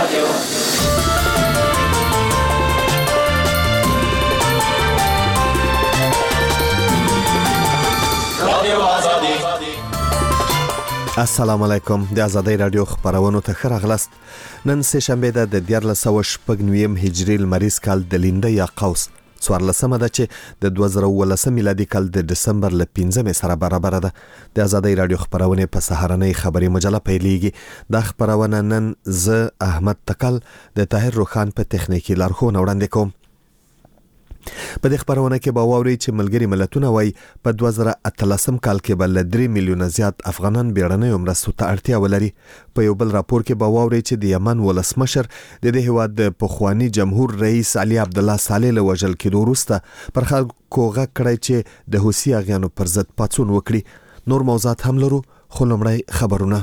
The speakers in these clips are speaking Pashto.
السلام علیکم. د آزادۍ رادیو خبرونو ته ښه راغلاست. نن سه شنبه ده د 1409 هجري لمریز کال د لینده یا قوس 14مه ده چې د 2019 میلادي کال د دسمبر ل 15 سره برابر ده. د آزادۍ رادیو خبرونه په سهارنۍ خبري مجله پیلېږي. د خبرونه نن ز احمد تکل د طاهر روخان په تخنیکی لارښوونه وړاندې کوم. په دې خبرونه کې به واوري چې ملګری ملتونه وایي په 2013 کال کې بل 3 میلیونه زیات افغانان بیړنۍ مرستو ته اړتیا ولري. په یو بل راپور کې به واوري چې د یمن ولسمشر د دې هیواد د پخوانی جمهور رئیس علي عبد الله صالح له وژل کېدو وروسته پر خلکو غږ کړی چې د حوثي اغیانو پر ضد پاڅون وکړي. نور موضوعات هم لرو، خو لومړی خبرونه.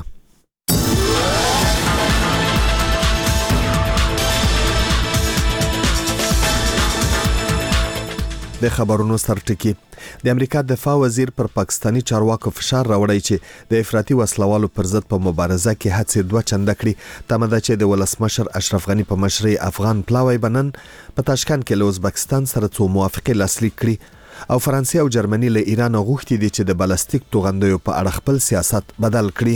د خبرونو سرټکی. د امریکا دفاع وزیر پر پاکستانی چارواکو فشار راوړی چې د افراطي وسلوالو پر ضد په مبارزه کې هڅې دوه چنده کړي. تمه ده چې د ولسمشر اشرف غنی په مشرۍ افغان پلاوی بنن په تاشکند کې له ازبکستان سره څو موافقې لاسلیک کړي او فرانسې او جرمني له ایران غوښتي دي چې د بالستیک توغندیو په اړه خپل سیاست بدل کړي.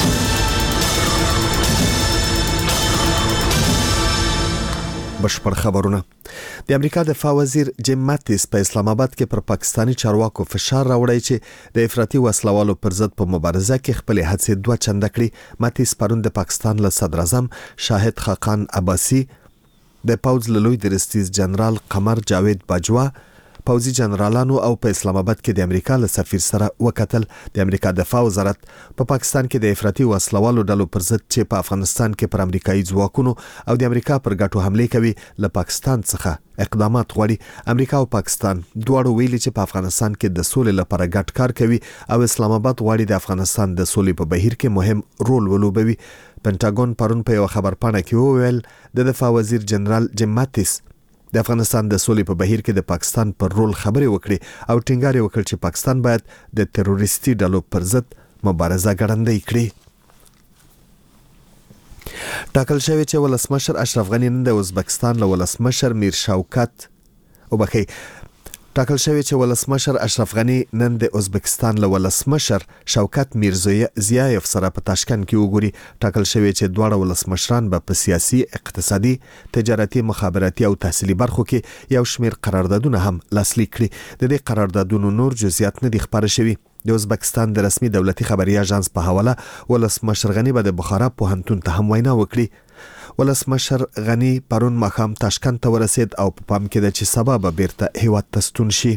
بشپړ خبرونه. د امریکا دفاع وزیر جیم ماتیس په اسلام آباد کې پر پاکستانی چارواکو فشار راوړی چې د افراطي وسلوالو پر ضد په مبارزه کې خپل هڅې دوه چنده کړي. ماتیس پرون د پاکستان له صدر اعظم شاهد خاقان عباسي، د پوځ له لوی درستیز جنرال قمر جاوید باجوا، پوځي جنرالانو او په اسلام آباد کې د امریکا له سفیر سره وکتل. د امریکا دفاع وزارت په پاکستان کې د افراطي وسلوالو ډلو پر ضد چې په افغانستان کې پر امریکایي ځواکونو او د امریکا پر ګټو حمله کوي له پاکستان څخه اقدامات غواړي. امریکا او پاکستان دواړو ویلي چې په افغانستان کې د سولې لپاره ګډ کار کوي او اسلام آباد غواړي د افغانستان د سولې په بهیر کې مهم رول ولوبوي. پنټاګون پرون په یو خبرپاڼه کې وویل د دفاع وزیر جنرال جیم ماتیس د افغانستان د سولې په بهیر کې د پاکستان پر رول خبرې وکړي او ټینګار یې وکړ چې پاکستان باید د تروریستي ډلو پر ضد مبارزه ګړندۍ کړي. ټاکل شوی چې ولسمشر اشرف غنی نن د ازبکستان له ولسمشر شوکت میرزیایف سره په تاشکند کې وګوري. ټاکل شوی چې دواړه ولسمشران به په سیاسي، اقتصادي، تجارتي، مخابراتي او تحصیلي برخو کې یو شمېر قراردادونه هم لاسلیک کړي. د دې قراردادونو نور جزئیات نه دي خبره شوي. د ازبکستان د رسمي دولتي خبري اژانس په حواله ولسمشر غنی به د بخارا پوهنتون ته هم وینا وکړي. ولسمشر غنی پرون ماښام تاشکند ته ورسید او په پام کې ده چې سبا به بیرته هیواد ته ستون شي.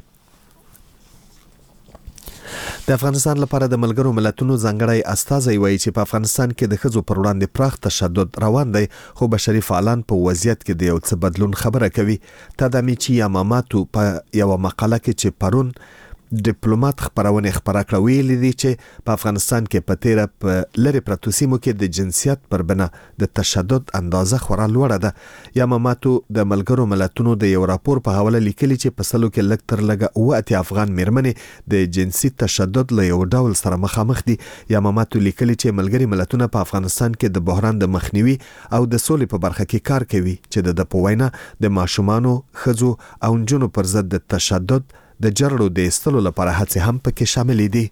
د افغانستان لپاره د ملګرو ملتونو ځانګړی استازی وایي چې په افغانستان کې د ښځو پر وړاندې پراخ تشدد روان دی، خو بشري فعالان په وضعیت کې د یو څه بدلون خبره کوي. تادامیچی یاماماتو په یو مقاله کې چې پرون ډیپلوماټ خبرونه خبره کړې ویلي دي چې په افغانستان کې په تیره په لری پرتو سیمو کې د جنسیت پر بنا د تشدد اندازه خورا لوړه ده. یاماماتو د ملګرو ملتونو د یو راپور په حواله لیکلي چې په سلو کې لږ تر لږه 80 افغان میرمنې د جنسي تشدد له یو ډول سره مخامخ دي. یاماماتو لیکلي چې ملګری ملتونه په افغانستان کې د بحران د مخنیوي او د سولې په برخه کې کار کوي چې د پوینا د ماشومانو، ښځو او نجونو پر ضد د تشدد د جرړو د ایستلو لپاره هڅې هم پکې شامل دي.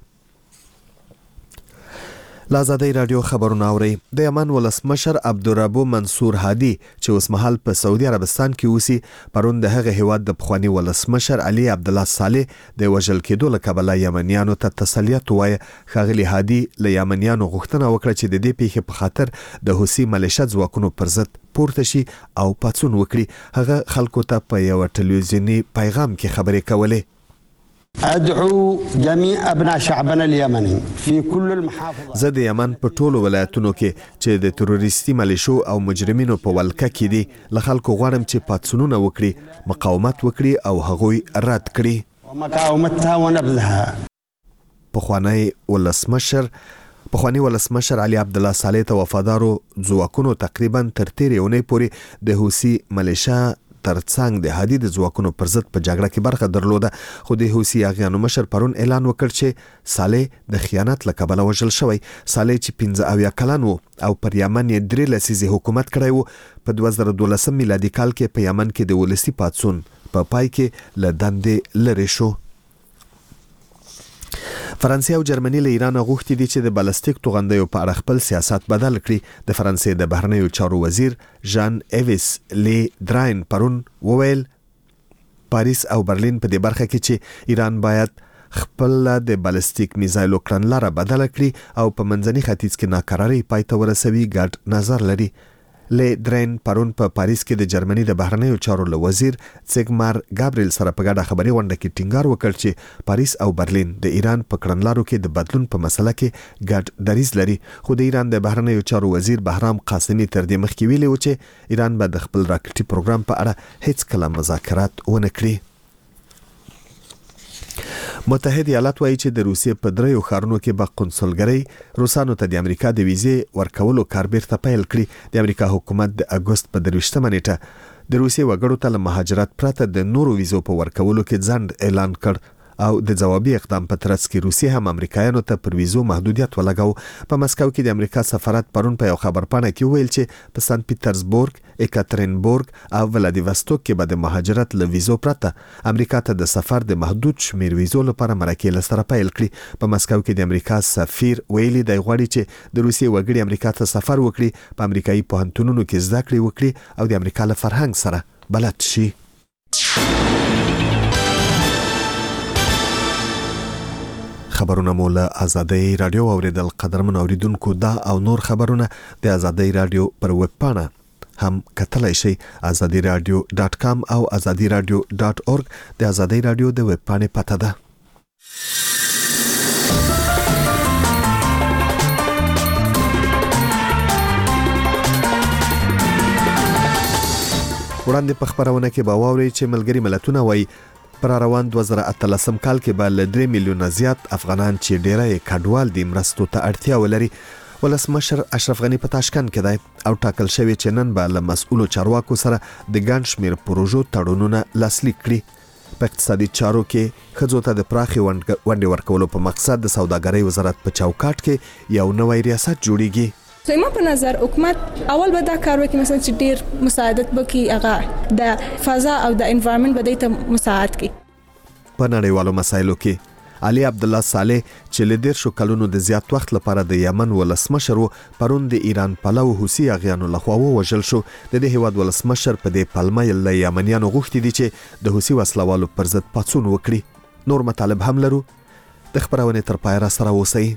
آزادۍ رادیو خبرونه اوري. د یمن ولسمشر عبدالربو منصور هادي چې اوس مهال په سعودي عربستان کې اوسي، پرون د هغه هیواد د پخوانی ولسمشر علي عبد الله صالح د وژل کېدو له کبله یمنیانو ته تسلیت وایي. ښاغلي هادي له یمنیانو غوښتنه وکړه چې د دې پیښې په خاطر د حوثي ملیشه ځواکونو پر ضد پورته شي او پاڅون وکړي. هغه خلکو ته په یو ټلویزیونی پیغام کې خبرې کولې. ادعو جميع ابناء شعبنا اليمني في كل المحافظات. زه د یمن په ټولو ولایتونو کې چې د تروریستي ملیشو او مجرمینو په ولکه کې دي له خلکو غواړم چې پاڅونونه وکړي، مقاومت وکړي او هغوی رد کړي. ومقاومتها ونبذها. پخوانی ولسمشر علي عبد الله صالح ته وفادارو ځواکونو تقریبا تر تیرې اونۍ پورې د حوثي ملیشه ترڅنګ د هادي د ځواکونو پر ضد په جګړه کې برخه درلوده، خو د حوثي اغیانو مشر پرون اعلان وکړ چې صالح د خیانت له کبله وژل شوی. صالح چې 15 کلن و او پر یمن یې 3 لسیزې حکومت کړی و، په 2012 میلادي کال کې په یمن کې د ولسی پاتسون په پای کې له دندې لرې شو. فرانسې او جرمني له ایران غوښتي دي چې د بالستیک توغندیو په اړه خپل سیاست بدل کړي. د فرانسې د بهرنیو چارو وزیر ژان ایویس لی دراین پرون وویل پاریس او برلین په دې برخه کې چې ایران باید خپل د بالستیک میزایلو کړنلاره بدل کړي او په منځني ختیځ کې ناکراري پای ته ورسوي ګډ نظر لري. لی درین پرون په پاریس کې د جرمني د بهرنیو چارو له وزیر سیګمار ګابریل سره په ګډه خبري غونډه کې ټینګار وکړ چې پاریس او برلین د ایران په کړنلارو کې د بدلون په مسله کې ګډ دریځ لري. خو د ایران د بهرنیو چارو وزیر بهرام قاسمي تر دې مخکې ویلي و چې ایران به د خپل راکټي پروګرام په اړه هیڅ کله مذاکرات ونه کړي. متحد ایالات وایي چې د روسیې په 3 ښارونو کې به قونسلګرۍ روسانو ته د امریکا د ویزې ورکولو کار بیرته پیل کړي. د امریکا حکومت د اګوست په 23 نیټه د روسیې وګړو ته له مهاجرت پرته د نورو ویزو په ورکولو کې ځنډ اعلان کړ او د جوابي اقدام په ترڅ کې روسیې هم امریکایانو ته پر ویزو محدودیت ولګاو. په مسکو کې د امریکا سفارت پرون په یو خبرپاڼه کې ویل چې په سن پیټرزبورګ، اکاترینبورګ او ولادیواستوک کې به د مهاجرت له ویزو پرته امریکا ته د سفر د محدود شمیر ویزو لپاره مرکې لسره پیل کړي. په مسکو کې د امریکا سفیر ویلي دی غواړي چې د روسیې وګړي امریکا ته سفر وکړي، په امریکایي پوهنتونونو کې زده کړې وکړي او د امریکا له فرهنګ سره بلد شي. خبرونه مو له آزادۍ رادیو اوریدل. قدرمن اوریدونکو، دا او نور خبرونه د آزادۍ رادیو پر ویب پاڼه هم کتلای شئ. azadiradio.com او azadiradio.org د آزادۍ رادیو د ویب پاڼې پته ده. وړاندې په خبرونه کې به واورئ چې ملګري ملتونه وایي پر روان 2018 کال کې به له 3 میلیونه زیات افغانان چې ډیری کډوال دي مرستو ته اړتیا ولري. ولسمشر اشرف غنی په تاشکند کې دی او ټاکل شوی چې نن به له مسؤلو چارواکو سره د ګڼ شمېر پروژو تړونونه لاسلیک کړي. په اقتصادي چارو کې ښځو ته د پراخې ونډې ورکولو په مقصد د سوداګرۍ وزارت په چوکاټ کې یو نوی ریاست جوړیږي. زما په نظر حکومت اول به دا کار وکړي مثلا چې ډیر مساعدت وکړي هغه د فضا او د انوایرنمنت به د مساعدت کوي. په نړیوالو مسایلو کې علي عبد الله صالح چې له 10 کلونو د زیات وخت لپاره د یمن ولسمشر پرون د ایران پلو حوثي اغیانو لخوا وژل شو. د دې هیواد ولسمشر په دې پلمه له یمنیانو غوښتي دي چې د حوثي وسلوالو پر ضد پاڅون وکړي. نور مطالب هم لرو. د خبرونه تر پای را سره اوسئ.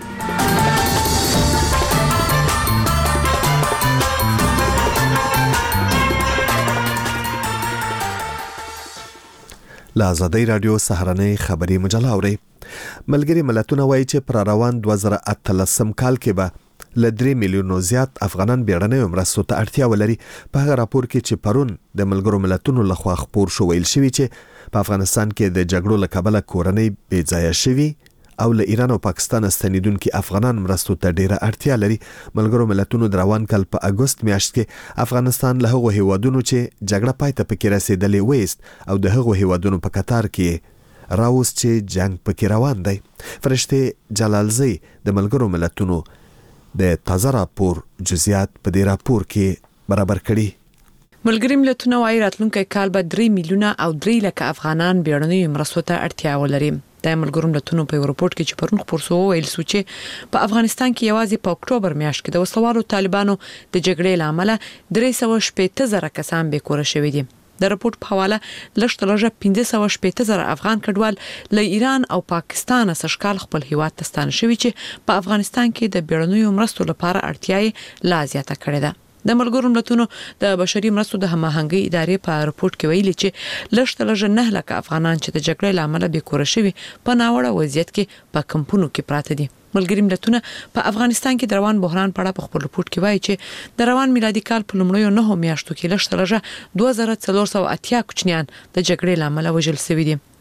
له آزادۍ رادیو سهارنۍ خبري مجله اوري. ملګري ملتونه وایي چې پر روان 2018 کال کې به له 3 میلیونو زیات افغانان بیړنۍ مرستو ته اړتیا ولري. په هغه راپور کې چې پرون د ملګرو ملتونو لخوا خپور شو ویل شوی چې په افغانستان کې د جګړو له کبله کورنۍ بې ځایه شوي او له ایران او پاکستان ستنیدونکو افغانان مرستو ته ډیره اړتیا لري. ملګرو ملتونو د روان کال په اګوست میاشت کې افغانستان له هغو هیوادونو چې جګړه پای ته پکې رسیدلې وېست او د هغو هیوادونو په قطار کې راوس چې جنگ پکې روان دی. فرشته جلالزی د ملګرو ملتونو د تازه راپور جزئیات په دې راپور کې برابر کړي. ملګري ملتونه وايي راتلونکي کال به 3 میلیونه او 3 لک افغانان بیړنۍ مرستو ته اړتیا ولري. د ملګرو ملتونو په رپورت کې چې پرون خبر شو ویل سو چې په افغانستان کې یوازې په اکتوبر میاشت کې د وسلوالو طالبانو د جګړې لامل 360,000 کسان بې کور شوي دي. د رپورت په حواله لږ 15,000 افغان کډوال له ایران او پاکستان څخه ښکار خپل هیواد ته ستانه شوي چې په افغانستان کې د بیړنیو مرستو لپاره اړتیا لا زیاته کړې ده. د ملګرو ملتونو د بشري مرستو د هماهنګي ادارې په رپورت کې ویلي چې لږ 9 لک افغانان چې د جګړې لامل بې کور شوي په ناوړه وضعیت کې په کمپونو کې پراته دي. ملګري ملتونه په افغانستان کې د روان بحران په اړه په خپل رپورت کې وایي چې د روان میلادي کال په لومړیو 9 میاشتو کې لږ 2480 کوچنیان د جګړې لامل وژل شوي دي.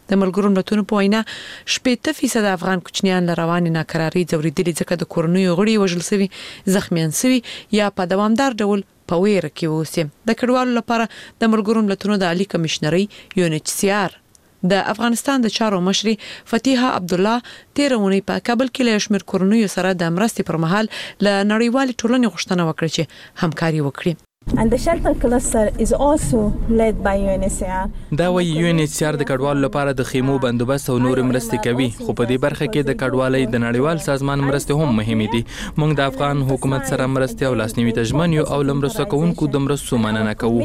د ملګرو ملتونو په وینا 80% افغان کوچنیان له رواني ناکراري ځورېدلي ځکه د کورنیو غړي وژل شوي زخمیان شوي یا په دوامدار ډول په ویره کې اوسي. د کډوالو لپاره د ملګرو ملتونو د عالی کمشنري UNHCR د افغانستان د چارو مشري فتیحه عبدالله تیرونی په کابل کې له شمیر کورنیو سره د مرستې پر مهال له نړیوال ټولنې غوښتنه وکړه چې همکاري وکړي. And the shelter cluster is also led by UNHCR. دا وایي UNHCR د کډوالو لپاره د خیمو بندوبست او نور مرستې کوي، خو په دې برخه کې د کډوالۍ د نړیوال سازمان مرستې هم مهمې دي. موږ د افغان حکومت سره مرستې او لاسنیوي ته ژمن یو او لمرسته کوونکو د مرستو مننه کوو.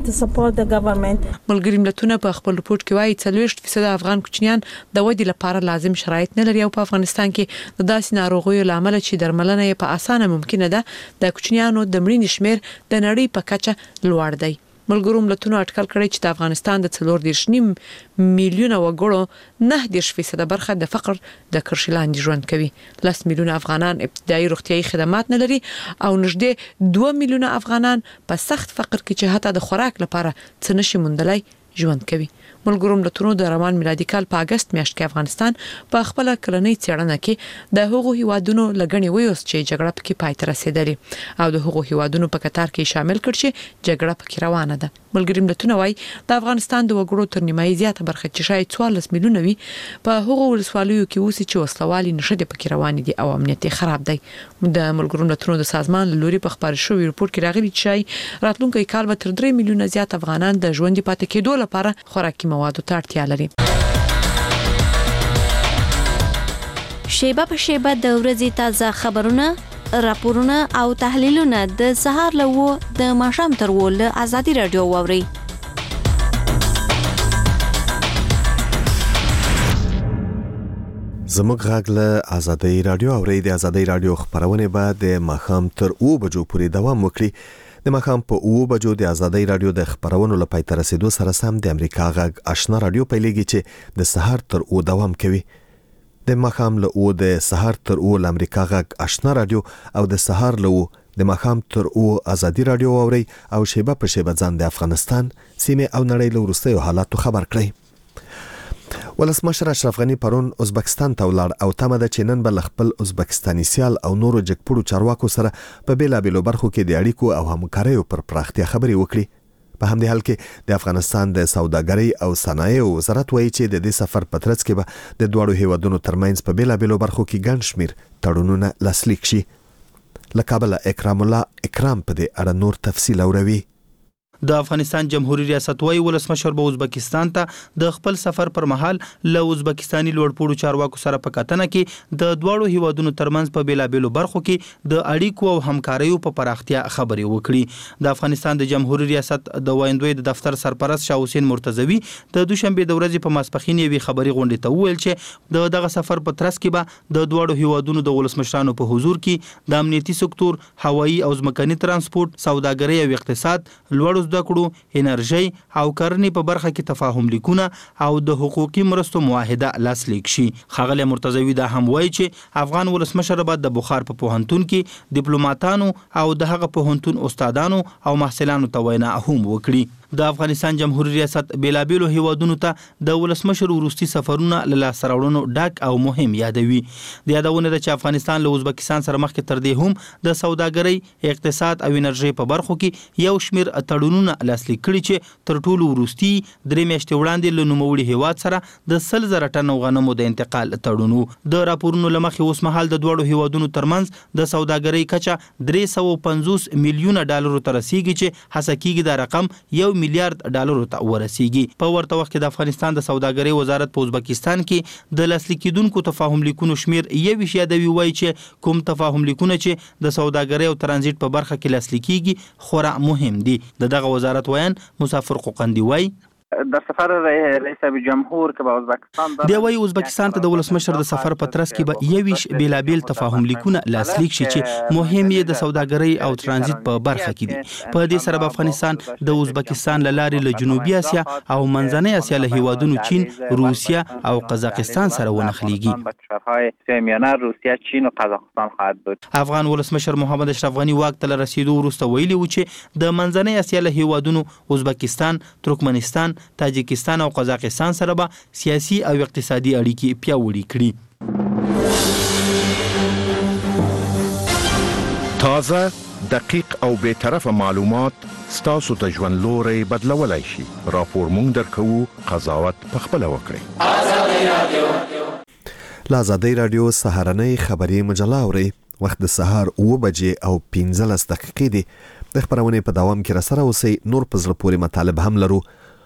ملګري ملتونه په خپل رپورت کې وایي 40% افغان کوچنیان د ودې لپاره لازم شرایط نه لري او په افغانستان کې د داسې ناروغیو لامل چې درملنه یې په اسانه ممکنه ده د کوچنیانو د مړینې شمیر د نړۍ په کچه لوړ دی. ملګرو ملتونو اټکل کړی چې د افغانستان د 4.9 میلیونه وګړو 9% برخه د فقر د کرښې لاندې ژوند کوي. 10 میلیونه افغانان ابتدایي روغتیايي خدمات نه لري او نږدې 2 میلیونه افغانان په سخت فقر کې چې حتی د خوراک لپاره څه نشي موندلای ژوند کوي. ملګرو ملتونو د روان میلادي کال په اگست میاشت کې افغانستان په خپل کلنۍ څېړنه کې د هغو هیوادونو لګنې ویوست چې جګړه پکې پای ته رسیدلې او د هغو هیوادونو په کتار کې شامل کړ چې جګړه پکې روانه ده. ملګري ملتونه وايي د افغانستان د وګړو تر نیمایي زیاته برخه چې شاید 14 میلیونه وي په هغو ولسوالیو کې اوسي چې وسلوالي نشته پکې روان دي او امنیت خراب دی. د ملګرو ملتونو د سازمان لوري په خبر شوی رپورت کې راغلي چې راتلونکي کال به تر 3 میلیونه زیات افغانان د ژوند پاتې کېدو لپاره خوراکي موادو ته اړتیا لري. شیبه په شیبه د ورځې تازه خبرونه، راپورونه او تحلیلونه د سهار له 9 د ماښام تر 10 له ازادي رادیو واوري. زموږ غږ له ازادي رادیو اوري. د ازادي رادیو خبرونه به د ماښام تر 9 بجو پورې دوام وکړي. د ماښام په 9 بجو د ازادي رادیو د خبرونو لپاره تر رسیدو سره سم د امریکا غږ آشنا رادیو پیلېږي چې د سهار تر 9 دوام کوي. د ماښام له 9 د سهار تر 9 د امریکا غږ آشنا رادیو او د سهار له 9 د ماښام تر 9 ازادي رادیو اوري او شیبه په شیبه ځان د افغانستان سیمه او نړۍ له وروستیو حالاتو خبر کړئ. ولسمشر اشرف غنی پرون ازبکستان ته ولاړ او تمه ده چې نن به خپل ازبکستاني سیال او نورو جګپوړو چارواکو سره په بیلابېلو برخو کې د اړیکو او همکاریو پر پراختیا خبرې وکړي. په همدې حال کې د افغانستان د سوداګرۍ او صنایعو وزارت وایي چې د دې سفر په ترڅ کې به د دوړو هیوادونو ترمنځ په بیلابېلو برخو کې ګڼ شمیر تړونونه لاسلیک شي. له کابل اکرام الله اکرام په دې اړه نور تفصیل اوروي. د افغانستان جمهوریت ریاست وايي ولسمشر به ازبکستان ته د خپل سفر پر مهال له ازبکستاني لوړپوړو چارواکو سره په کتنه کې د دوړو هیوادونو ترمنځ په بیلابېلو برخو کې د اړیکو او همکاریو په پراختیا خبرې وکړي. د افغانستان د جمهوریت ریاست د وایندوی د دفتر سرپرست شاه حسین مرتضوی د دوشنبه د ورځې په ماسپخین یوې خبري غونډې ته وویل چې دغه سفر په ترڅ کې به د دوړو هیوادونو د ولسمشرانو په حضور کې د امنیتي سکتور، هوایي او ځمکني ترانسپورت، سوداګرۍ او اقتصاد، لوړو زده کړو، انرژي او کرنې په برخه کې تفاهم لیکونه او د حقوقي مرستو معاهده لاسلیک شي. ښاغلی مرتضوی دا هم وایي چې افغان ولسمشر به د بخار په پوهنتون کې ډیپلوماټانو او د هغه پوهنتون استادانو او محصلانو ته وینا هم وکړي. د افغانستان جمهوریت ریاست بیلابېلو هیوادونو ته د ولسمشر وروستي سفرونه له لاسته راوړنو ډک او مهم یادوي. د یادونه ده چې افغانستان له ازبکستان سره مخکې تر دې هم د سوداګرۍ، اقتصاد او انرژي په برخو کې یو شمیر تړونونه لاسلیک کړي چې تر ټولو وروستي 3 میاشتې وړاندې له نوموړي هیواد سره د 100,000 ټن غنمو د انتقال تړون. د راپورونو له مخې اوس مهال د دوړو هیوادونو ترمنځ د سوداګرۍ کچه 350 میلیونه ډالرو ته رسیږي چې هڅه کیږي دا رقم 1 میلیارډ ډالرو ته ورسیږي. په ورته وخت کې د افغانستان د سوداګرۍ وزارت په ازبکستان کې د لاسلیک کېدونکو تفاهم لیکونو شمیر 1 یادوي، وایي چې کوم تفاهم لیکونه چې د سوداګرۍ او ترانزیت په برخه کې لاسلیک کیږي خورا مهم دي. دغه وزارت وایي مسافر قوقندي وایي در سفر رئیس جمهور که به ازبکستان دی وایي ازبکستان ته د ولسمشر د سفر په ترڅ کې به 21 بیلابیل تفاهم لیکونه لاسلیک شي چې مهم یې د سوداګرۍ او ترانزیت په برخه کې دي. په دې سره به افغانستان د ازبکستان له لارې له جنوبي اسیا او منځنۍ اسیا له هیوادونو چین، روسیه او قزاقستان سره ونښلیږي. روسیه، چین او قزاقستان خواهد بود. افغان ولسمشر محمد اشرف غنی واک ته رسیدو وروسته ویلي و چې د منځنۍ اسیا له هیوادونو ازبکستان، ترکمنستان، تاجکستان او قزاقستان سره به سیاسي او اقتصادي اړیکې پیاوړې کړي. تازه، دقیق او بی‌طرفه معلومات ستاسو د ژوند لوري بدلولای شي. راپور مونږ درکوو، قضاوت پخپله وکړئ. آزادۍ رادیو سهارنۍ خبري مجله اوري. وخت د سهار 9 بجې او 15 دقیقې دي. د خبرونې په دوام کې را سره اوسئ. نور په زړه پورې مطالب هم لرو،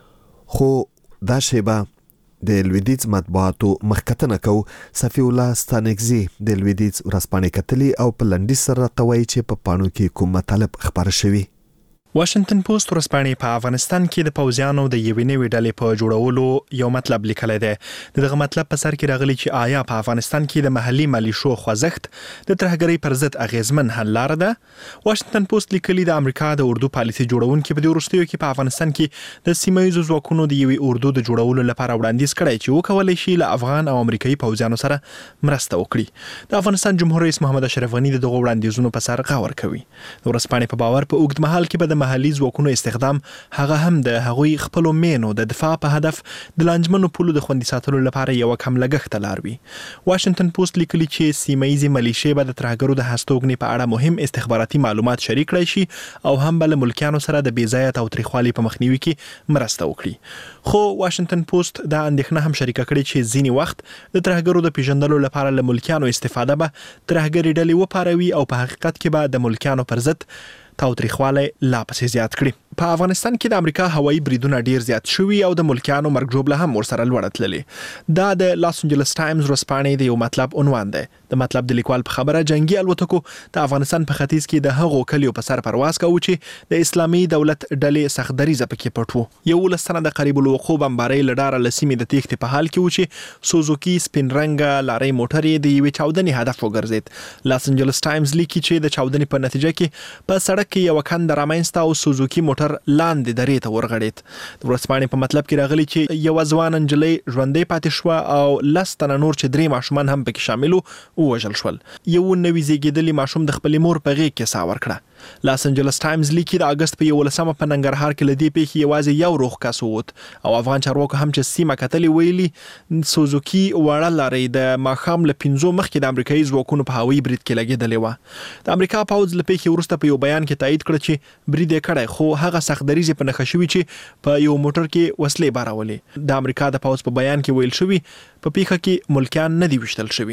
خو دا شیبه د لویدیځ مطبوعاتو مخکتنه کو. صفی الله ستانکزی د لویدیځ ورځپاڼې کتلي او په لنډیز سره راته وایي چې په پاڼو کې کوم مطالب خبره شوي. واشنگټن پوسټ ورځپاڼې په افغانستان کې د پوځیانو د یوې نوې ډلې په جوړولو یو مطلب لیکلی دی. دغه مطلب په سر کې راغلی چې آیا په افغانستان کې د محلي ملیشو خوځښت د ترهګرۍ پر ضد اغیزمن حل لاره ده؟ واشنگټن پوسټ لیکلي د امریکا د اردو پالیسي جوړونکي په دې وروستیو کې په افغانستان کې د سیمه ییزو ځواکونو د یوې اردو د جوړولو لپاره وړاندیز کړی چې وکولای شي له افغان او امریکایي پوځیانو سره مرسته وکړي. د افغانستان جمهور رئیس محمد اشرف غني دغه وړاندیزونو په سر غور کوي. د ورځپاڼې په باور په اوږد مهال کې به د محلي ځواکونو استخدام هغه هم د هغوی خپل مینو د دفاع په هدف د لانجمنو پولو د خوندي ساتلو لپاره یو کم لګښت لار وي. واشنگټن پوسټ لیکلي چې سیمه ییزې ملیشې به د ترهګرو د هستوګنې په اړه مهم استخباراتي معلومات شریک کړي شي او هم به له ملکیانو سره د بېځایه تاوتریخوالي په مخنیوي کې مرسته وکړي. خو واشنگټن پوسټ دا اندېښنه هم شریکه کړې چې ځینې وخت د ترهګرو د پیژندلو لپاره له ملکیانو استفاده به ترهګري ډلې وپاروي او په حقیقت کې به د ملکیانو پر ضد تاوتریخوالی لا پسې زیات کړي. په افغانستان کې د امریکا هوایي بریدونه ډیر زیات شوي او د ملکیانو مرګ ژوبله هم ورسره لوړه تللې. دا د لاس انجلس ټایمز ورځپاڼې د یو مطلب عنوان دی. د مطلب د لیکوال په خبره جنگي الوتکو د افغانستان په ختیځ کې د هغو کلیو په سر پرواز کوي چې د اسلامي دولت ډلې سخت دریځه پکې پټ وو. 11 تنه د قریب الوقوع بمبارۍ له ډاره له سیمې د تېښتې په حال کې و چې سوزوکي سپین رنګه لارۍ موټر یې د یوې چاودنې هدف وګرځېد. لاس انجلس ټایمز لیکي چې د چاودنې په نتیجه کې په سړک کې یو کند رامنځته او سوزوکي موټر لاندې درې ته ورغړېد. د ورځپاڼې په مطلب کې راغلی چې یو ځوان نجلۍ ژوندۍ پاتې شوه او 10 تنه نور چې 3 ماشومان هم پکې شامل وو وژل شول. یو نوی زیږیدلی ماشوم د خپلې مور په غېږ کې ساه ورکړه. لاس انجلس ټایمز لیکي د اگست په 11 په ننګرهار کې لدی پیښې یوازې یو روغ کس ووت او افغان چارواکو هم چې سیمه کتلې ویلي سوزوکي وړه لارۍ د ماښام له 5 مخکې د امریکایي ځواکونو په هوایي برید کې لګېدلې وه. د امریکا پوځ له پیښې وروسته په یو بیان کې تایید کړ چې برید یې کړی خو هغه سخت دریځ په نښه شوي چې په یو موټر کې وسلې بارولې. د امریکا د پوځ په بیان کې ویل شوي په پیښه کې ملکیان نه دي وشتل شوي.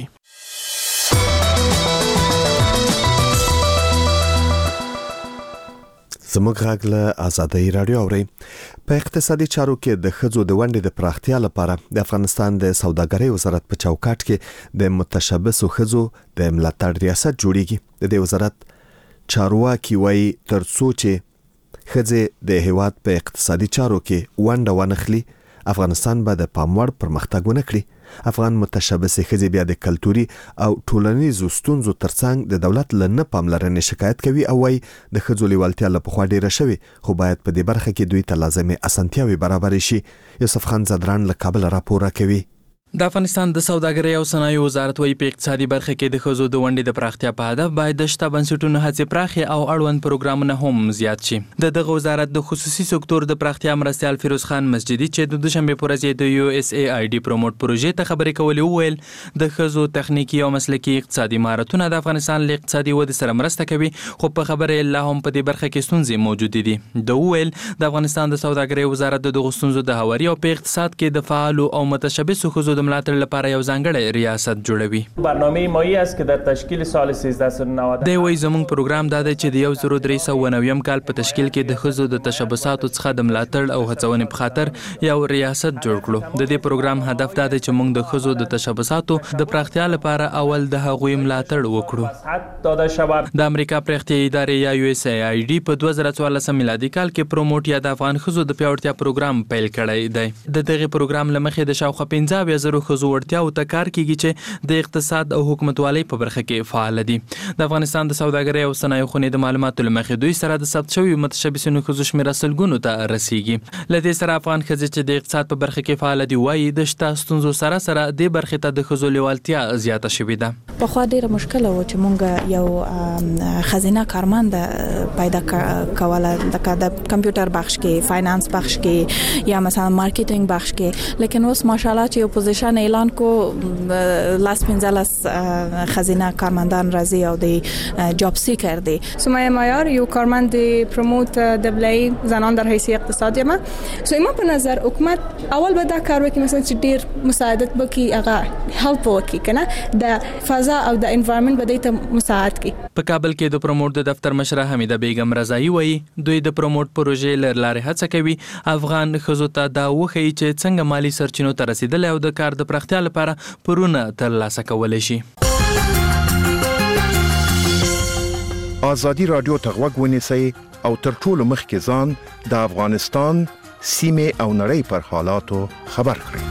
زموږ غږ له آزادۍ رادیو اوري. په اقتصادي چارو کې د ښځو د ونډې د پراختیا لپاره د افغانستان د سوداګرۍ وزارت په چوکاټ کې د متشبثو ښځو د ملاتړ ریاست جوړیږي. د دې وزارت چارواکي وایي ترڅو چې ښځې د هیواد په اقتصادي چارو کې ونډه ونخلي، افغانستان به د پاموړ پرمختګ ونه کړي. افغان متشبث ښځې بیا د کلتوري او ټولنیزو ستونزو ترڅنګ د دولت له نه پاملرنې شکایت کوي او وايي د ښځو لیوالتیا له پخوا ډیره شوې، خو باید په دې برخه کې دوی ته لازمي اسانتیاوې برابرې شي. یوسف خان زدران له کابل راپور راکوي. د افغانستان د سوداګرۍ او صنایعو وزارت وايي په اقتصادي برخه کې د ښځو د ونډې د پراختیا په هدف باید د شته بنسټونو هڅې پراخې او اړوند پروګرامونه هم زیات شي. دغه وزارت د خصوصي سکتور د پراختیا مرستیال فیروز خان مسجدي چې د دوشنبه په ورځ د USAID پروموټ پروژې ته خبرې کولې وویل د ښځو تخنیکی او مسلکي اقتصادي مهارتونه د افغانستان له اقتصادي ودې سره مرسته کوي، خو په خبره الله هم په دې برخه کې ستونزې موجود دي. د وویل د افغانستان د سوداګرۍ وزارت د دغو ستونزو د هواري او په اقتصاد کې د فعالو او متشبثو ښځو د ملاتړ لپاره یو ځانګړی ریاست جوړوي. برنامه مایی است که در تشکیل سال 1390 دی وایي زموږ پروګرام دا دی چې د 1390 کال په تشکیل کې د ښځو د تشبثاتو څخه د ملاتړ او هڅونې په خاطر یو ریاست جوړ کړو. د دې پروګرام هدف دا دی چې موږ د ښځو د تشبثاتو د پراختیا لپاره اول د هغوی ملاتړ وکړو. د امریکا پراختیایي ادارې یا USAID په 2014 میلادي کال کې پروموټ یا د افغان ښځو د پیاوړتیا پروګرام پیل کړی دی. د دغه پروګرام له مخې د شاوخوا 15,000 ښځو وړتیاو ته کار کیږي چې د اقتصاد او حکومتوالۍ په برخه کې فعال دي. د افغانستان د سوداګرۍ او صنایعو خونې د معلوماتو له مخې دوی سره د ثبت شویو متشبثینو ښځو شمېره سلګونو ته رسیږي. له دې سره افغان ښځې چې د اقتصاد په برخه کې فعال دي وایي د شته ستونزو سره سره دې برخې ته د ښځو لیوالتیا زیاته شوې ده. په خو ډیره مشکله و چې مونږ یو خزینه کارمند پیدا کوله د کمپیوټر بخش کې فاینانس بخش کې یا مثلا مارکیټینګ بخش کې لیکن اوس ماشاءالله چې اپوزیشن اعلان کو لاس 15 خزینه کارمندان راځي او د جاب سیکر دي. سمیه مایار یو کارمند پروموت دبلای زنان در حیث اقتصادی ما ایما په نظر حکومت اول به دا کار وکړي مثلا چې ډیر مساعدت وکړي هغه هیلپ وکړي کنه د فضا او د انوایرنمنت به د مساعدت کړي. په کابل کې د پروموت د دفتر مشره حمیده بیگم رضایی وایي دوی د پروموت پروژې لارې هڅه کوي افغان ښځو ته دا وښيي چې څنګه مالی سرچینو ته رسیدل او د کار د پراختیا لپاره پورونه ترلاسه کولی شي. آزادی رادیو ته غوږ ونیسئ او تر ټولو مخکې ځان د افغانستان سیمې او نړۍ پر حالاتو خبر کړئ.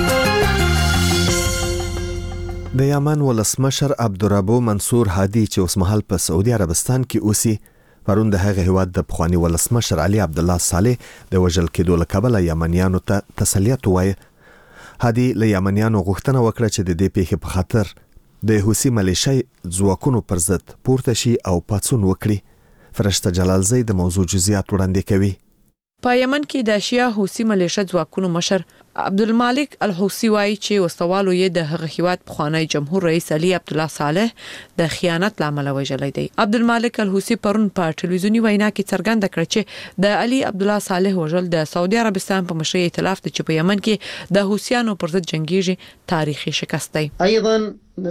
د یمن ولسمشر عبدالرب منصور هادي چې اوس مهال په سعودي عربستان کې اوسي پرون د هغه هیواد د پخوانی ولسمشر علي عبدالله صالح د وژل کېدو له کبله یمنیانو ته تسلیت ووایه. هادي له یمنیانو غوښتنه وکړه چې د دې پیښې په خاطر د حوثي ملیشي ځواکونو پر ضد پورته شي او پاڅون وکړي. فرشته جلالزی د موضوع جزئیات وړاندې کوي. په یمن کې د شیا حوثي ملیشه ځواکونو مشر عبدالمالک الحوثي وایي چې وسوالو یې د هغه هیواد پخوانی جمهور رئیس علي عبدالله صالح د خیانت لامل وژلی دی. عبدالمالک الحوثي پرون په ټلویزیونی وینا کې څرګنده کړه چې د علي عبدالله صالح وژل د سعودي عربستان په مشرۍ ائتلاف ته چې په یمن کې د حوثیانو پر ضد جنگیږي تاریخي شکست دی. ايضا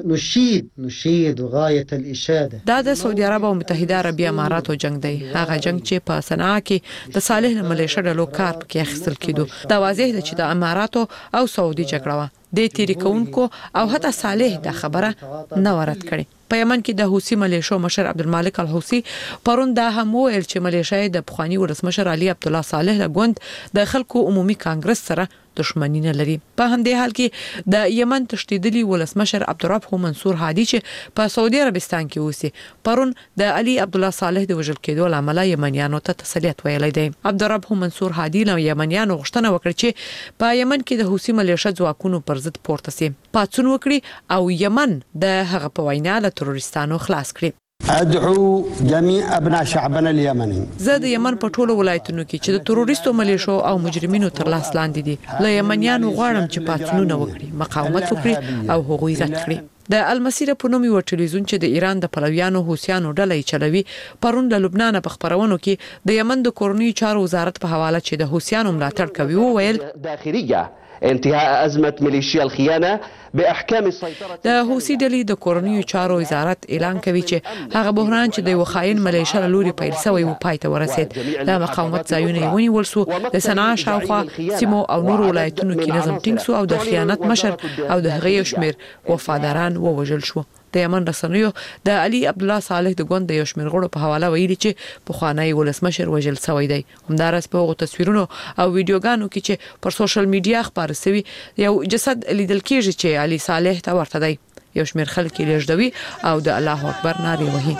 نشيد غايه الاشاده دا د سعودي عرب او متحده عربی اماراتو جنگ دی. هغه جنگ چې په صنعاء کې د صالح ملیشه ډلو کار پکې اخیستل کېدو. دا واضح ده چې د اماراتو او سعودي جګړه وه. د تیری کوونکو او حتی صالح د خبره نه ورت کړي. په یمن کې د حوثي ملیشو مشر عبدالمالک الحوثي پرون دا هم ویل چې ملیشه د پخوانی ولسمشر علي عبدالله صالح له ګوند د خلکو عمومي کانګرس سره دښمنی نه لري. په همدې حال کې د یمن تشدیدلی ولسمشر عبدالرب منصور هادي چې په سعودي عربستان کې اوسي پرون د علي عبدالله صالح د وژل کېدو لامل یمنیانو ته تسلیت ویلی دی. عبدالرب منصور هادي له یمنیانو غوښتنه وکړه چې په یمن کې د حوثي ملیشه ځواکونو پر ضد پورته سي پاڅون وکړي او یمن د هغه په وینا له تروریستانو خلاص کړي. ادعو جميع ابناء شعبنا اليمني زه د یمن په ټولو ولایتونو کې چې د تروریستو ملیشو او مجرمینو تر لاس لاندې دي له یمنیانو غواړم چې پاڅونونه وکړي مقاومت وکړي او هغوی رد کړي. د المسیر په نوم یو ټلویزیون چې د ایران د پلویانو حوثیانو ډلې چلوي پرون د لبنان په خبرونو کې د یمن د کورنۍ چارو وزارت په حواله چې د حوثیانو ملاتړ کوي وویل داخليه انتهاء أزمة ميليشيا الخيانة بأحكام السيطرة. د حوثي ډلې د کورنیو چارو وزارت اعلان کوي چې هغه بحران چې د یو خاين ملیشه له لوري پیل شوی و پای ته ورسید. د مقاومت ځایونه ونیول شو د صنعاء شاوخوا سیمو او نور ولایتونو کې نظم ټینګ شو او د خیانت مشر او د هغه شمیر وفاداران ووژل شو. د یمن رسنیو د علي عبدالله صالح د ګوند د یو شمیر غړو په حواله ویلي چې پخوانی ولسمشر وژل شوی دی. همدارس په هغو تصویرونو او ویډیوګانو کې چې پر سوشل میډیا خبر شوی یو جسد لیدل کېږي چې علي صالح ته ورته دی. یو شمیر خلک یې لږدوي او د الله اکبر نارې وهي.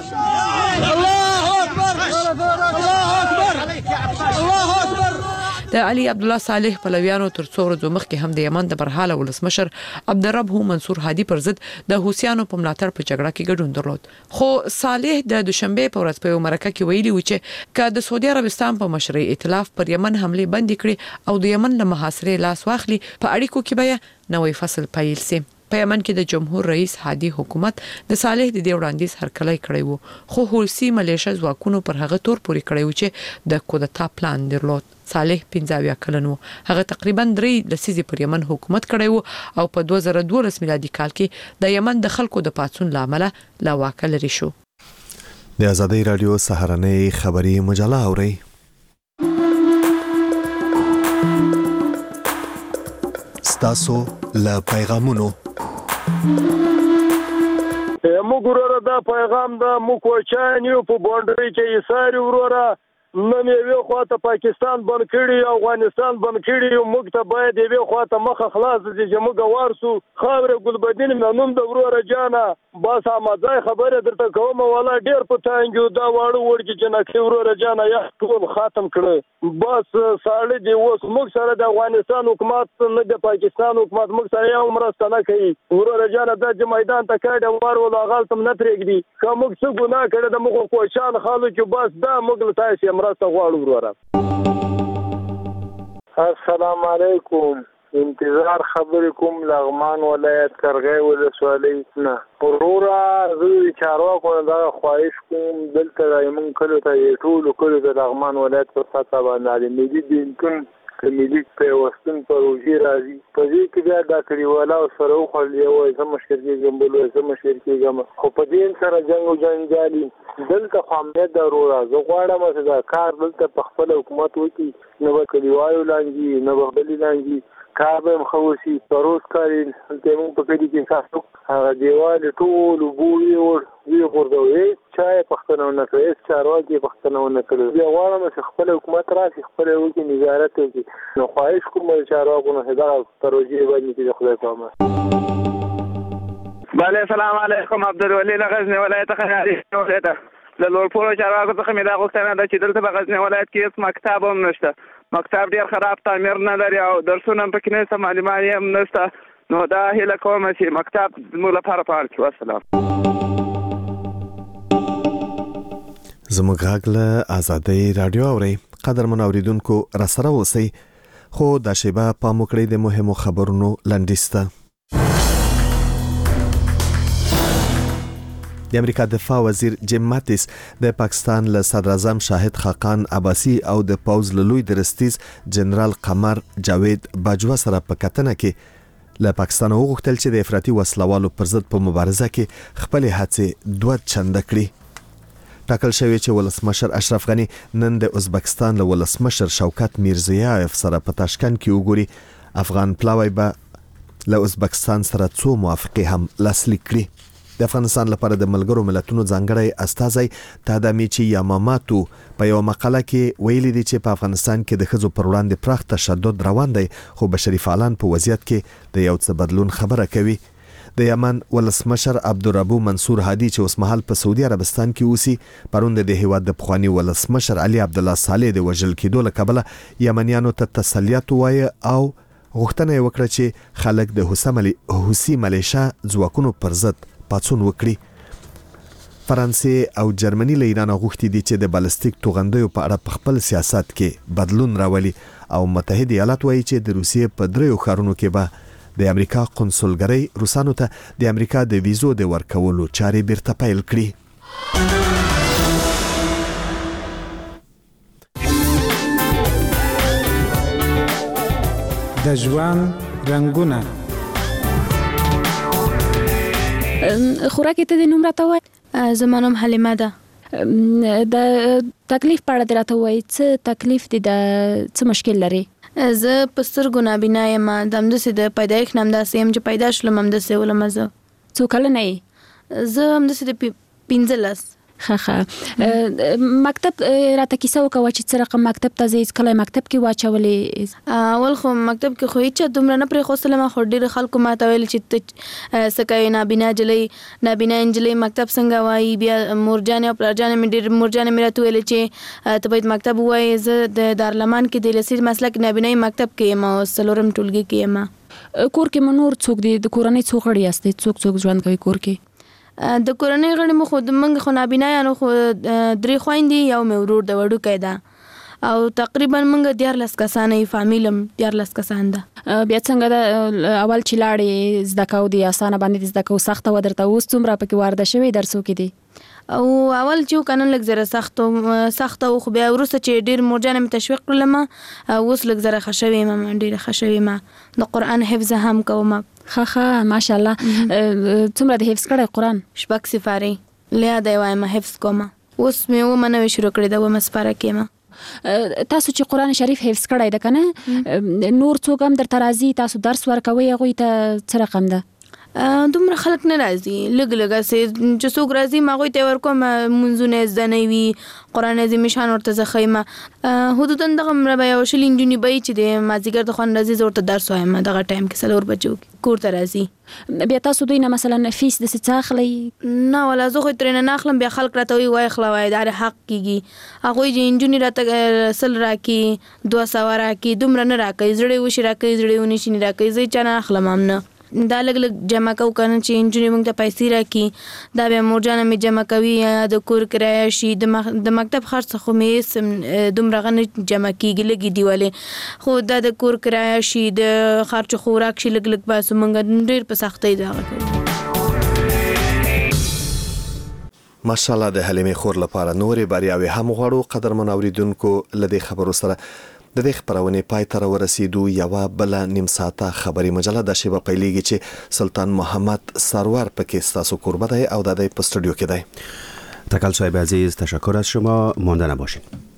د علي عبدالله صالح پلویانو تر څو ورځې مخکې هم د یمن د برحاله ولسمشر عبدالرب منصور هادي پر ضد د حوثیانو په ملاتړ په جګړه کې ګډون درلود. خو صالح د دوشنبه په ورځ په مرکه کې ویلي و چې که د سعودي عربستان په مشرۍ ائتلاف پر یمن حمله بند کړي او د یمن له محاصرې لاس واخلي په اړیکو کې به نوې فصل پیل شي. په یمن کې د جمهور رئیس هادي حکومت د صالح د دې وړاندیز هرکلی کړی وو خو حوثي ملیشه ځواکونو پر هغه تور پورې کړی و چې د کودتا پلان درلود. صالح 15 کلن و. هغه تقریبا 3 لسیزې پر یمن حکومت کړی وو او په 2012 میلادي کال کې د یمن د خلکو د پاڅون لامل لا واکه لري شو. د آزادۍ رادیو سهارنۍ خبری مجله اوري. ستاسو له پیغامونو موږ وروره دا پیغام د موږ وچانیو په بونډري کې یې ساري وروره نن یو خواته پاکستان بند کړي افغانستان بند کړي موږ ته باید یو خواته مخه خلاص دي چې موږ وارسو خاور ګلبدین منوم د ورور جانا بس امازای خبره درته کوم ولا ډیر پتانګو دا واړو ورګي جنکه ورور جانا یا ټول ختم کړي بس ساړي دی اوس موږ سره د افغانستان حکومت نه د پاکستان حکومت موږ سره یو مرسته نه کوي ورور جانا د میدان ته کډه وار ولا غلطم نه ترېږي کوم څه ګناه کړی د موږ کوشان خالو چې بس دا موږ تاسو مرسته غواړو وروره. السلام علیکم. انتظار خبرې کوم لغمان ولایت کرغی ولسوالۍ نه وروره زه چارواکو نه دغه خواهش کوم دلته زموږ کلو ته ټولو کلو د لغمان ولایت په سطحه باندې ملي بینکن که ملي پیوستون پروژې راځي په دې کې بیا دا کلیوالا سره وخوړل یو زه مشر کېږم بل زه مشر کېږم خو په دې سره جنګ او جنجالي دلته خو امنیت د وروره زه غواړم چې دا کار دلته په خپل حکومت وکړي نه به کلیوالو لانجي نه به بلې لانجي کار به هم ښه وشي پروز کاري دلته موږ په کلي کې ساستو هغه دیوال ټول اوبه وغورځوو هېڅ چا یې پوښتنه ونه کړه هېڅ چارواکي یې پوښتنه ونه کړه بیا غواړم چې خپل حکومت راشي خپل یې وکړي نظارت وکړي نو خواهش کوم د چارواکو نه چې دغه پروژې باندې چې د خدای په امان. بله سلام علیکم عبدالولي له غزني ولایت څخه ولایت د لوړپوړو چارواکو څخه مې دا غوښتنه ده چې دلته په غزني ولایت کې هېڅ مکتب هم نشته مکتب ډېر خراب تعمیر نه لري او درسونه هم پکې نشته معلمان یې هم نشته نو دا هیله کوم چې مکتب زموږ لپاره فعال کړي. والسلام. زموږ غږ له آزادۍ راډیو اورئ قدرمن اوریدونکو راسره اوسئ خو دا شیبه پام وکړئ د مهمو خبرونو لنډیز ته. د امریکا دفاع وزیر جیم ماتیس د پاکستان له صدر اعظم شاهد خاقان عباسی او د پوز له لوی درستیز جنرال قمر جاوید باجوا سره په کتنه کې له پاکستان وغوښتل چې د افراطي وسلوالو پر ضد په مبارزه کې خپل هڅې دوه چنده کړي. ټاکل شوی چې ولسمشر اشرف غنی نن د ازبکستان له ولسمشر شوکت میرزیایف سره په تاشکند کې وګوري افغان پلاوی به له ازبکستان سره څو موافقې هم لاسلیک کړي. د افغانستان لپاره د ملګرو ملتونو ځانګړی استازی تادامیچی یاماماتو په یو مقاله کې ویلي دی چې په افغانستان کې د ښځو پر وړاندې پراخ تشدد روان دی خو بشري فعالان په وضعیت کې د یو څه بدلون خبره کوي. د یمن ولسمشر عبدالربو منصور هادي چې اوس مهال په سعودي عربستان کې اوسي پرون د دهیواد د پخوانی ولسمشر علي عبدالله صالح د وژل کېدو له کبله یمنیانو ته تسلیت وایي او غوښتنه یې وکړه چې خلک د حوثي ملیشه ځواکونو پر ضد پاڅون وکړي. فرانسې او جرمني له ایران غوښتي دي چې د بالستیک توغندیو په اړه په خپل سیاست کې بدلون راولي او متحده ایالات وایي چې د روسیې په دریو ښارونو کې به د امریکا قونسلګرۍ روسانو ته د امریکا د ویزو د ورکولو چارې بیرته پیل کړي. د ژوند رنگونه خوراک ته د نوم راته وای زمانم حلیمه ده د تکلیف په اړه راته وای څه تکلیف دي د څه مشکل لري زه په سترګو نابینا یم د همداسې د پیدایښت نه همداسې یم چې پیدا شلم همداسې ولم زه څو کلنه یې زه همداسې د 15 مکتب راته کیسه وکوه چې څه رقم مکتب ته ځې کله مکتب کې واچولې اول خو مکتب کې خو هیڅ دومره نه پرېښودلم خو ډېرو خلکو ماته ویل چې ته څه کوې نابینا نجلۍ مکتب څنګه وایي بیا مورجانې او پلارجانې مې ډېر مورجانې مې راته ویلې چې ته باید مکتب ووایې زه د دارالمان کې د لسیر مسلک نابینایي مکتب کې یم او 4م ټولګي کې یم. کور کې مو نور څوک دي د کورنۍ څو غړي یاستئ څوک ژوند کوي کور کې؟ د کورنۍ غړي مو خو موږ خو نابینایانو خو 3 خویندې یو مې ورور د وړوکی ده او تقریبا موږ 14 کسانه یې فامیلم 14 کسان ده. بیا څنګه د اول چې لاړې زده کوو د اسانه باندې زده کوو سخته و درته اوس څومره پکې وارده شوی درسو کې دي؟ او اول چې کنن لږ زره سخته خو بیا وروسته چې ډېر مورجانې مې تشویق کړلم اوس لږ زره ښه شوې یم ډېره ښه شوې یم د قرآن حفظ هم کوم. ښه ماشاءالله. څومره د حفظ کړی قرآن؟ 6 سپارې لیاده یې وایم حفظ کوم اوس مې 9 نوې شروع کړې ده 9 سپاره کې یم. تاسو چې قرآن شریف حفظ کړی ده کنه نور څوک هم درته راځي تاسو درس ورکوئ هغوی ته څه رقم ده؟ دومره خلک نه راځي، لږ چې څوک راځي ما هغوی ته ورکوم منځونه یې زده نه وي، قرآن عظیم شان ورته زه ښیم. حدودا دغه به یو شل نجونې به وي چې د مازدیګر د خوند راځي، زه ورته درس وایم دغه ټایم کې 4 بجو کور ته راځي. بیا تاسو دوی نه مثلا فیس د څه اخلي؟ نه ولا زه خو ترې نه اخلم، بیا خلک راته وایي وای اخله وای دا حق کېږي. هغوی چې نجونې راته 100 راکړي 200 راکړي دومره نه راکوي، زړې وشي راکوي زړې ونشي نه راکوي، زه چا نه اخلم هم نه. دا لږ جمع کوو که نه چې نجونې موږ ته پیسې راکړي، دا بیا مورجانه مې جمع کوي یا د کور کرایه شي، د مکتب خرڅ خو مې دومره نه جمع کېږي، لږې دي ولې، خو دا د کور کرایه شي د خرچ خوراک شي لږ باسو، موږ ډېر په سختۍ دغه کوو. ماشاءالله د حلیمې خور لپاره نورې بریاوې هم غواړو. قدرمن اوریدونکو له دې خبرو سره د دې خبرونې پای ته ورسېدو. یوه بله نیم ساعته خبری مجله د شیبه پیلېږي چې سلطان محمد سرور پکې ستاسو کوربه دی او د دې په استودیو کې دی. تکل صاحب عزیز تشکر از شما، مانده نباشید.